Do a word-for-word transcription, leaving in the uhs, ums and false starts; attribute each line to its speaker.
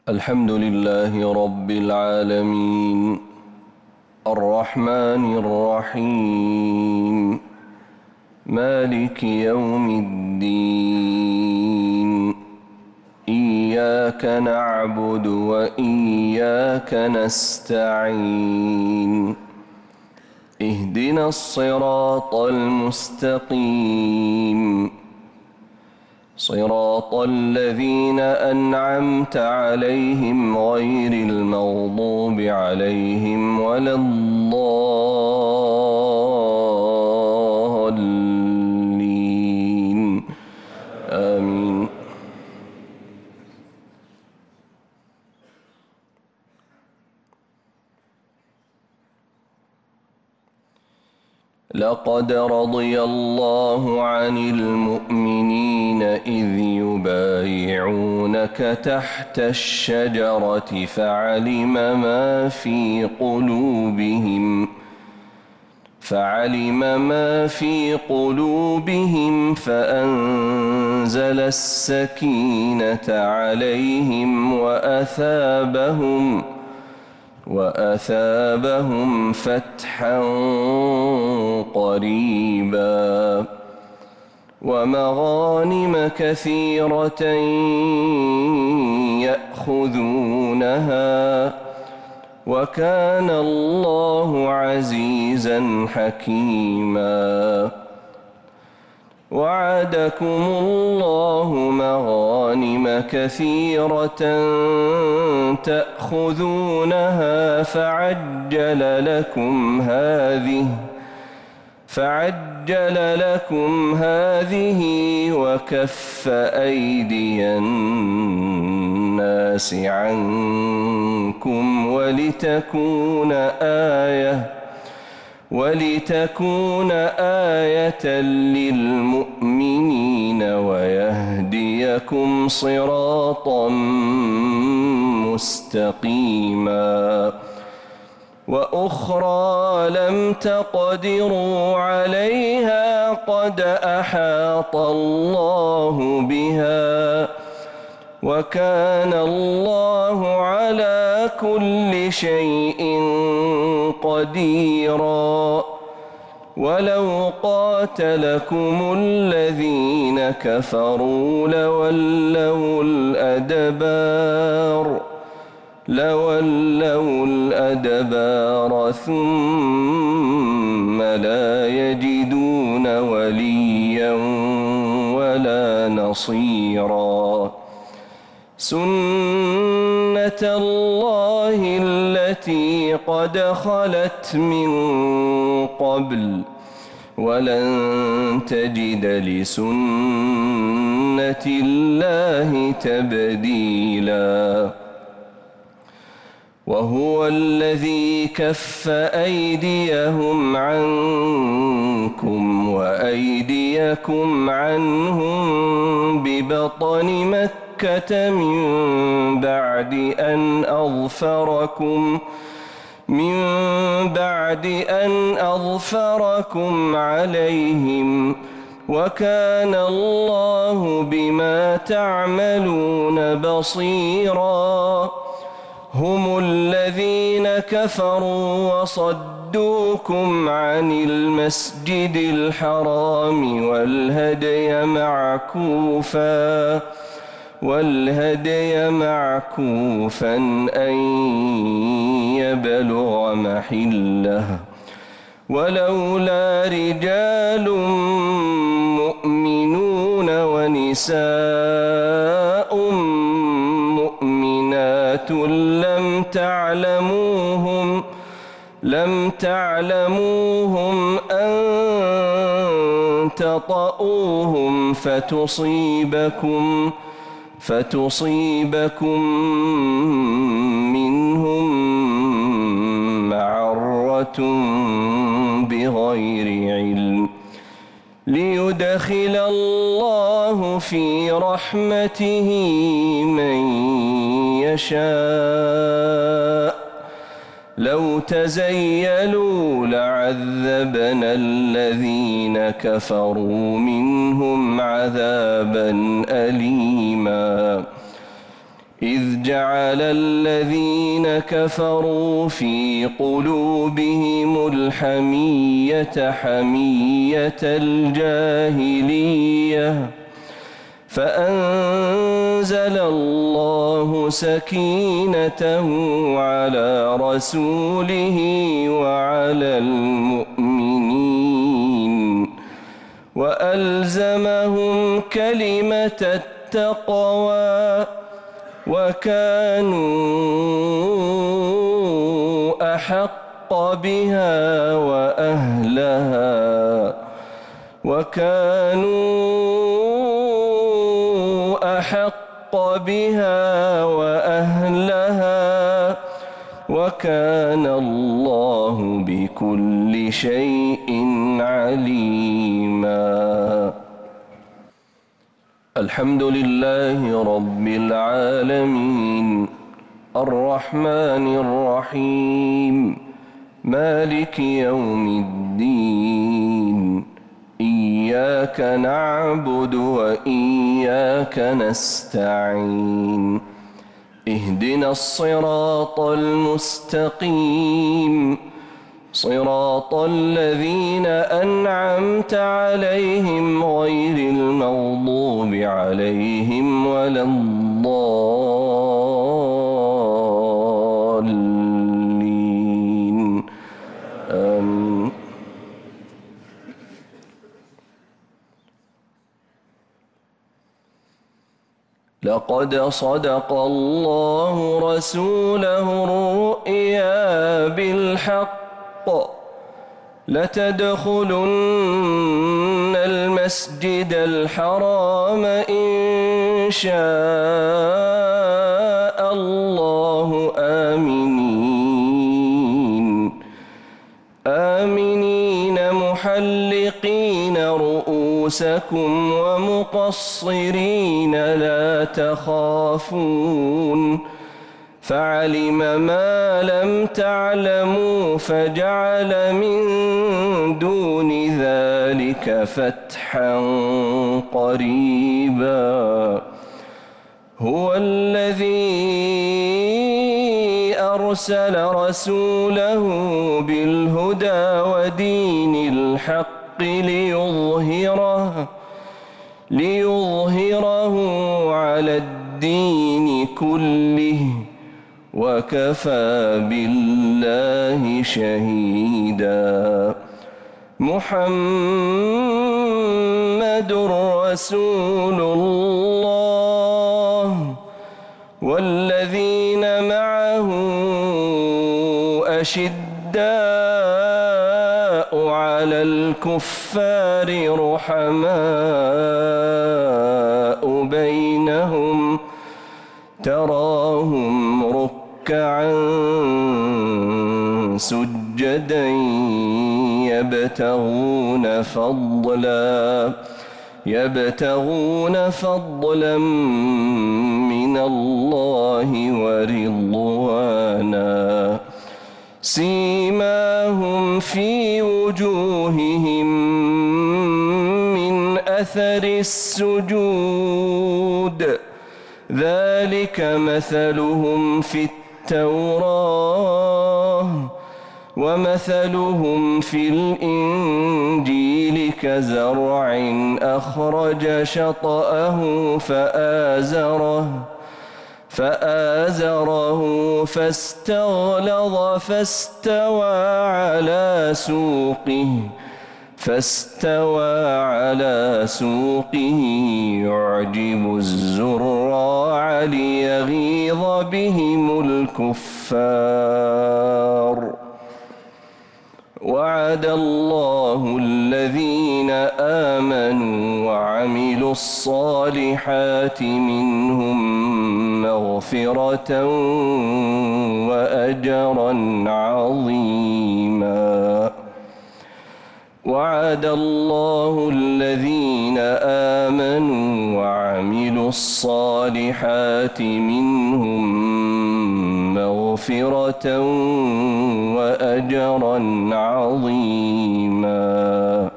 Speaker 1: الحمد لله رب العالمين الرحمن الرحيم مالك يوم الدين إياك نعبد وإياك نستعين اهدنا الصراط المستقيم صراط الذين أنعمت عليهم غير المغضوب عليهم ولا الضالين آمين. لقد رضي الله عن المؤمنين إذ يبايعونك تحت الشجرة فعلم ما في قلوبهم فعلم ما في قلوبهم فأنزل السكينة عليهم وأثابهم وأثابهم فتحا قريبا ومغانم كثيرة يأخذونها وكان الله عزيزا حكيما. وعدكم الله مغانم كثيرة تأخذونها فعجل لكم هذه فعجل لكم هذه وكف أيدي الناس عنكم ولتكون آية ولتكون آية للمؤمنين ويهديكم صراطا مستقيما. وأخرى لم تقدروا عليها قد أحاط الله بها وكان الله على كل شيء قديرا. ولو قاتلكم الذين كفروا لولوا الأدبار لولوا الأدبار ثم لا يجدون وليا ولا نصيرا. سنة الله التي قد خلت من قبل ولن تجد لسنة الله تبديلا. وهو الذي كف أيديهم عنكم وأيديكم عنهم ببطن مكة من بعد أن أظفركم من بعد أن أظفركم عليهم وكان الله بما تعملون بصيرا. هم الذين كفروا وصدوكم عن المسجد الحرام والهدي معكوفا والهدي معكوفا أن يبلغ محله ولولا رجال مؤمنون ونساء مؤمنات لم تعلموهم لم تعلموهم أن تطؤوهم فتصيبكم فتصيبكم منهم معرة بغير علم ليدخل الله في رحمته من يشاء. لو تزيلوا لعذبنا الذين كفروا منهم عذابا أليما إذ جعل الذين كفروا في قلوبهم الحمية حمية الجاهلية فأنزل الله سكينته على رسوله وعلى المؤمنين وألزمهم كلمة التقوى وكانوا أحق بها وأهلها وكانوا أحق بها وأهلها وكان الله بكل شيء عليما. الحمد لله رب العالمين الرحمن الرحيم مالك يوم الدين إياك نعبد وإياك نستعين اهدنا الصراط المستقيم صراط الذين أنعمت عليهم غير المغضوب عليهم ولا الضالين آمين. لقد صدق الله رسوله الرؤيا بالحق لتدخلن المسجد الحرام إن شاء الله آمنين آمنين محلقين رؤوسكم ومقصرين لا تخافون فعلم ما لم تعلموا فجعل من دون ذلك فتحا قريبا. هو الذي أرسل رسوله بالهدى ودين الحق ليظهره ليظهره على الدين كله وكفى بالله شهيدا. محمد رسول الله والذين معه أشداء على الكفار رحماء بينهم تراهم ركعا سجدا يبتغون فضلا يبتغون فضلا من الله ورضوانا سيماهم في وجوههم من أثر السجود ذلك مثلهم في التوراة ومثلهم في الإنجيل كزرع أخرج شطأه فآزره فآزره فاستغلظ فاستوى على سوقه فاستوى على سوقه يعجب الزراع ليغيظ بهم الكفار. وعد الله الذين آمنوا وعملوا الصالحات منهم مغفرة وأجرا عظيما. وعد الله الذين آمنوا وعملوا الصالحات منهم مغفرة وأجرا عظيما.